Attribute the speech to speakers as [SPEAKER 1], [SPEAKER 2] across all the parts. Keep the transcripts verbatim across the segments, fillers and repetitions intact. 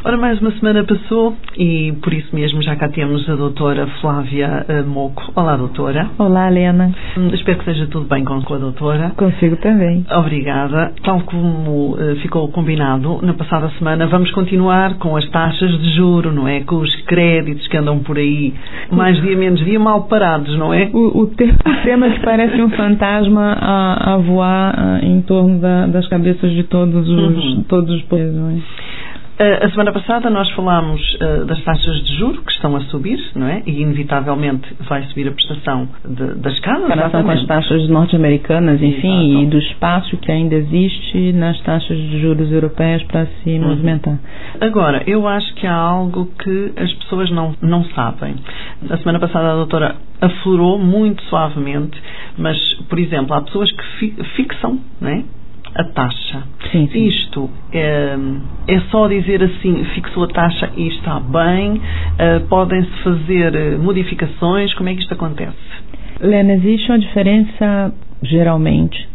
[SPEAKER 1] Ora, mais uma semana passou e por isso mesmo já cá temos a doutora Flávia uh, Moco. Olá, doutora.
[SPEAKER 2] Olá, Helena.
[SPEAKER 1] Hum, espero que seja tudo bem com a doutora.
[SPEAKER 2] Consigo também.
[SPEAKER 1] Obrigada. Tal como uh, ficou combinado na passada semana, vamos continuar com as taxas de juro, não é? Com os créditos que andam por aí, mais dia menos dia, mal parados, não é?
[SPEAKER 2] O, o, te, o tema que parece um fantasma a, a voar a, em torno da, das cabeças de todos os, uhum. todos os países, não é?
[SPEAKER 1] A semana passada nós falámos uh, das taxas de juros que estão a subir, não é? E inevitavelmente vai subir a prestação de, das casas.
[SPEAKER 2] Em relação com as taxas norte-americanas, enfim, Exato. E do espaço que ainda existe nas taxas de juros europeias para se uhum. movimentar.
[SPEAKER 1] Agora, eu acho que há algo que as pessoas não, não sabem. A semana passada a doutora aflorou muito suavemente, mas, por exemplo, há pessoas que fi, fixam, não é? A taxa.
[SPEAKER 2] Sim, sim.
[SPEAKER 1] Isto é, é só dizer assim, fixou a taxa e está bem, uh, podem-se fazer modificações, como é que isto acontece?
[SPEAKER 2] Helena, existe uma diferença, geralmente,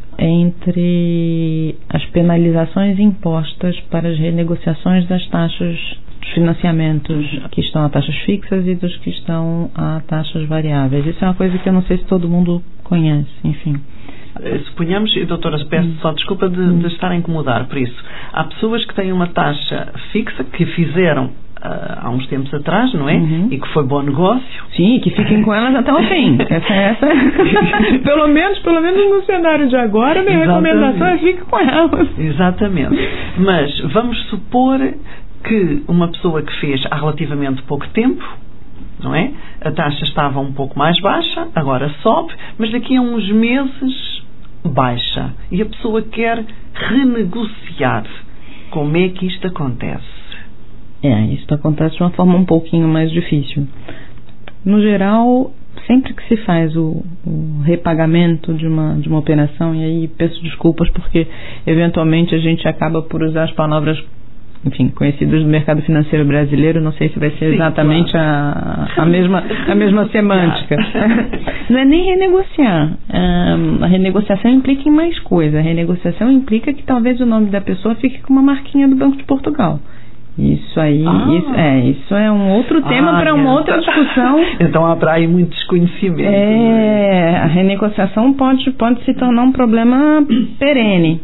[SPEAKER 2] entre as penalizações impostas para as renegociações das taxas dos financiamentos que estão a taxas fixas e dos que estão a taxas variáveis. Isso é uma coisa que eu não sei se todo mundo conhece, enfim.
[SPEAKER 1] Suponhamos, e doutora, peço só desculpa de, de estar a incomodar por isso. Há pessoas que têm uma taxa fixa que fizeram uh, há uns tempos atrás, não é? Uhum. E que foi bom negócio.
[SPEAKER 2] Sim, que fiquem com elas até o fim. Essa, essa, pelo menos, pelo menos no cenário de agora, minha Exatamente. recomendação é fique com elas.
[SPEAKER 1] Exatamente. Mas vamos supor que uma pessoa que fez há relativamente pouco tempo, não é? A taxa estava um pouco mais baixa, agora sobe, mas daqui a uns meses baixa. E a pessoa quer renegociar. Como é que isto acontece?
[SPEAKER 2] É, isto acontece de uma forma um pouquinho mais difícil. No geral, sempre que se faz o, o repagamento de uma, de uma operação, e aí peço desculpas porque eventualmente a gente acaba por usar as palavras enfim, conhecidos do mercado financeiro brasileiro, não sei se vai ser Sim, exatamente claro. a, a, mesma, a mesma semântica. Não é nem renegociar. Um, a renegociação implica em mais coisa. A renegociação implica que talvez o nome da pessoa fique com uma marquinha do Banco de Portugal. Isso aí, ah. isso, é, isso é um outro tema ah, para uma outra discussão.
[SPEAKER 1] Então há para aí muito desconhecimento.
[SPEAKER 2] É, a renegociação pode, pode se tornar um problema perene.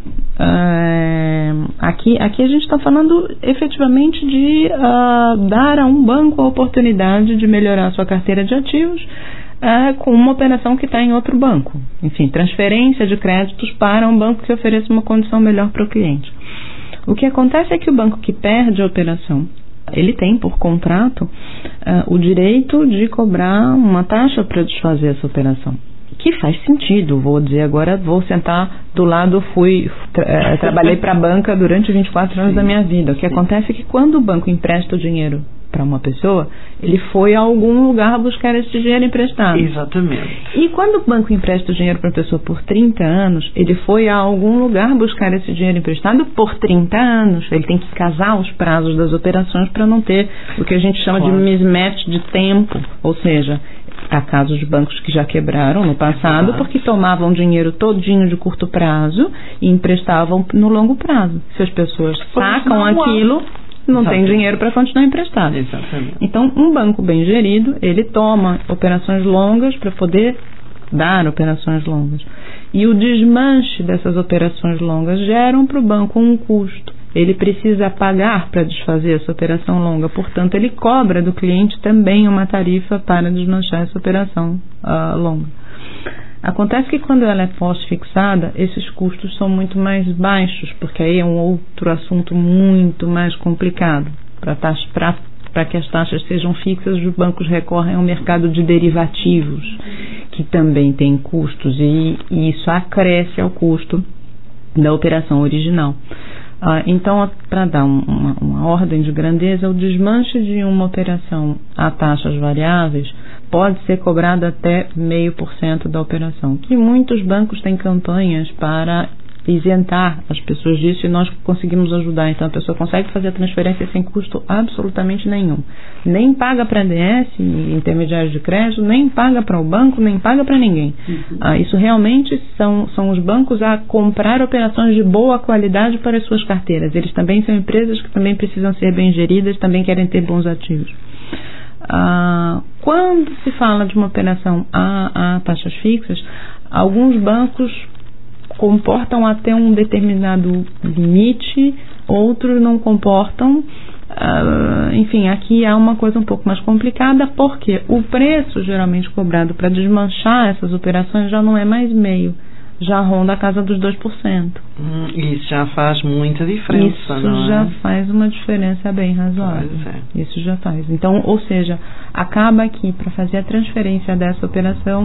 [SPEAKER 2] Uh, aqui, aqui a gente está falando efetivamente de uh, dar a um banco a oportunidade de melhorar a sua carteira de ativos uh, com uma operação que está em outro banco. Enfim, transferência de créditos para um banco que ofereça uma condição melhor para o cliente. O que acontece é que o banco que perde a operação, ele tem por contrato uh, o direito de cobrar uma taxa para desfazer essa operação. Que faz sentido, vou dizer agora, vou sentar do lado, fui, tra trabalhei para a banca durante vinte e quatro anos Sim. da minha vida. O que acontece é que quando o banco empresta o dinheiro para uma pessoa, ele foi a algum lugar buscar esse dinheiro emprestado.
[SPEAKER 1] Exatamente.
[SPEAKER 2] E quando o banco empresta o dinheiro para a pessoa por trinta anos, ele foi a algum lugar buscar esse dinheiro emprestado por trinta anos. Ele tem que casar os prazos das operações para não ter o que a gente chama claro. de mismatch de tempo. Ou seja, há casos de bancos que já quebraram no passado porque tomavam dinheiro todinho de curto prazo e emprestavam no longo prazo. Se as pessoas sacam aquilo, não Exatamente. tem dinheiro para continuar emprestado.
[SPEAKER 1] Exatamente.
[SPEAKER 2] Então, um banco bem gerido, ele toma operações longas para poder dar operações longas. E o desmanche dessas operações longas geram para o banco um custo. Ele precisa pagar para desfazer essa operação longa. Portanto, ele cobra do cliente também uma tarifa para desmanchar essa operação uh, longa. Acontece que quando ela é pós-fixada, esses custos são muito mais baixos, porque aí é um outro assunto muito mais complicado. Para que as taxas sejam fixas, os bancos recorrem ao mercado de derivativos, que também tem custos, e, e isso acresce ao custo da operação original. Ah, então, para dar um, uma, uma ordem de grandeza, o desmanche de uma operação a taxas variáveis pode ser cobrado até meio por cento da operação, que muitos bancos têm campanhas para isentar as pessoas disso e nós conseguimos ajudar. Então a pessoa consegue fazer a transferência sem custo absolutamente nenhum. Nem paga para a D S, intermediário de crédito, nem paga para o banco, nem paga para ninguém. Uhum. Ah, isso realmente são, são os bancos a comprar operações de boa qualidade para as suas carteiras. Eles também são empresas que também precisam ser bem geridas, também querem ter bons ativos. Ah, quando se fala de uma operação a, a taxas fixas, alguns bancos comportam até um determinado limite, outros não comportam. Uh, enfim, aqui há uma coisa um pouco mais complicada, porque o preço geralmente cobrado para desmanchar essas operações já não é mais meio, já ronda a casa dos dois por cento.
[SPEAKER 1] Hum, isso já faz muita diferença,
[SPEAKER 2] Isso
[SPEAKER 1] não é?
[SPEAKER 2] já faz uma diferença bem razoável.
[SPEAKER 1] Pois é.
[SPEAKER 2] Isso já faz. Então, ou seja, acaba aqui para fazer a transferência dessa operação,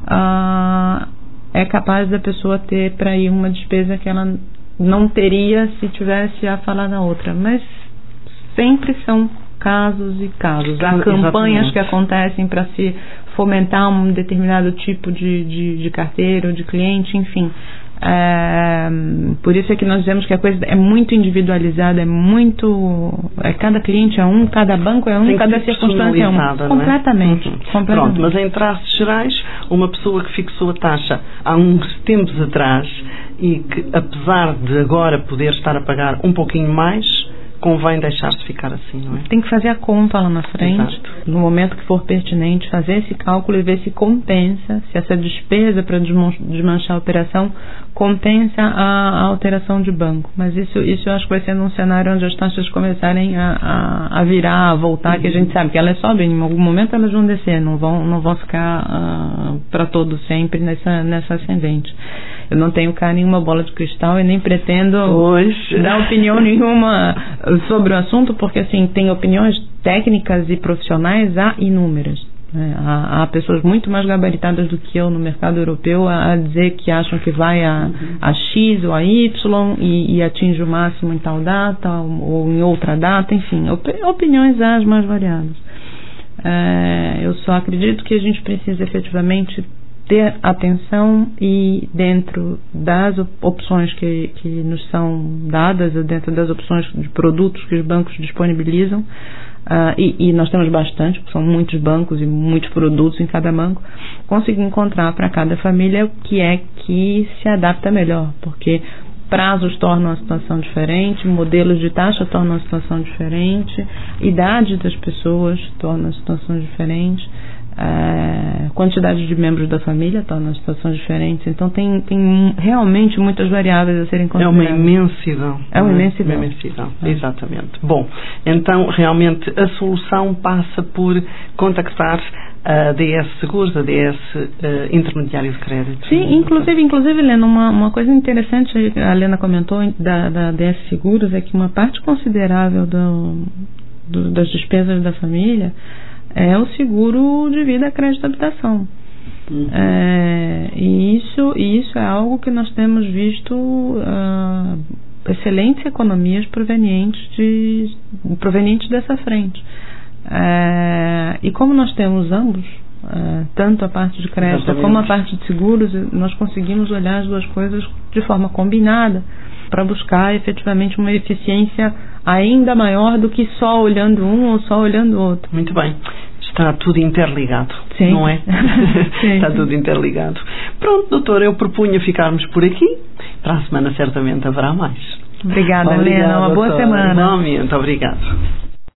[SPEAKER 2] uh, é capaz da pessoa ter para ir uma despesa que ela não teria se tivesse a falar na outra. Mas sempre são casos e casos. Há
[SPEAKER 1] Exatamente.
[SPEAKER 2] campanhas que acontecem para se fomentar um determinado tipo de, de, de carteira ou de cliente, enfim. É, por isso é que nós dizemos que a coisa é muito individualizada, é muito. É, cada cliente é um, cada banco é um,
[SPEAKER 1] Tem
[SPEAKER 2] cada circunstância é uma.
[SPEAKER 1] É?
[SPEAKER 2] Completamente,
[SPEAKER 1] Uhum.
[SPEAKER 2] completamente.
[SPEAKER 1] Pronto, mas em traços gerais, uma pessoa que fixou a taxa há uns tempos atrás e que, apesar de agora poder estar a pagar um pouquinho mais, convém deixar-se ficar assim, não é?
[SPEAKER 2] Tem que fazer a conta lá na frente.
[SPEAKER 1] Exato.
[SPEAKER 2] No momento que for pertinente, fazer esse cálculo e ver se compensa, se essa despesa para desmanchar a operação compensa a, a alteração de banco. Mas isso, isso eu acho que vai ser num cenário onde as taxas começarem a, a, a virar, a voltar, uhum. que a gente sabe que elas sobem, em algum momento elas vão descer, não vão, não vão ficar uh, para todo sempre nessa, nessa ascendente. Eu não tenho cá nenhuma bola de cristal e nem pretendo
[SPEAKER 1] Hoje.
[SPEAKER 2] dar opinião nenhuma sobre o assunto, porque assim, tem opiniões técnicas e profissionais há inúmeras. Né? Há, há pessoas muito mais gabaritadas do que eu no mercado europeu a, a dizer que acham que vai a, uhum. a X ou a Y e, e atinge o máximo em tal data ou, ou em outra data, enfim, op, opiniões há as mais variadas. É, eu só acredito que a gente precisa efetivamente ter atenção e dentro das opções que, que nos são dadas, dentro das opções de produtos que os bancos disponibilizam, uh, e, e nós temos bastante, porque são muitos bancos e muitos produtos em cada banco, conseguir encontrar para cada família o que é que se adapta melhor, porque prazos tornam a situação diferente, modelos de taxa tornam a situação diferente, idade das pessoas torna a situação diferente, a quantidade de membros da família torna as situações diferentes. Então tem, tem realmente muitas variáveis a serem consideradas.
[SPEAKER 1] É uma imensidão.
[SPEAKER 2] É uma imensidão.
[SPEAKER 1] É uma imensidão,
[SPEAKER 2] é.
[SPEAKER 1] Exatamente. Bom, então realmente a solução passa por contactar a D S Seguros, a D S uh, Intermediário de Crédito.
[SPEAKER 2] Sim, inclusive, inclusive Helena, uma, uma coisa interessante, a Helena comentou da, da D S Seguros, é que uma parte considerável do, do, das despesas da família é o seguro de vida, crédito e habitação. Uhum. É, e isso, e isso é algo que nós temos visto uh, excelentes economias provenientes, de, provenientes dessa frente. É, e como nós temos ambos, uh, tanto a parte de crédito Exatamente. Como a parte de seguros, nós conseguimos olhar as duas coisas de forma combinada para buscar efetivamente uma eficiência ainda maior do que só olhando um ou só olhando o outro.
[SPEAKER 1] Muito bem. Está tudo interligado,
[SPEAKER 2] Sim.
[SPEAKER 1] não é?
[SPEAKER 2] Sim.
[SPEAKER 1] Está tudo interligado. Pronto, doutor, eu propunha ficarmos por aqui. Para a semana certamente haverá mais.
[SPEAKER 2] Obrigada, Helena. Uma boa
[SPEAKER 1] doutora.
[SPEAKER 2] semana.
[SPEAKER 1] Igualmente, obrigado.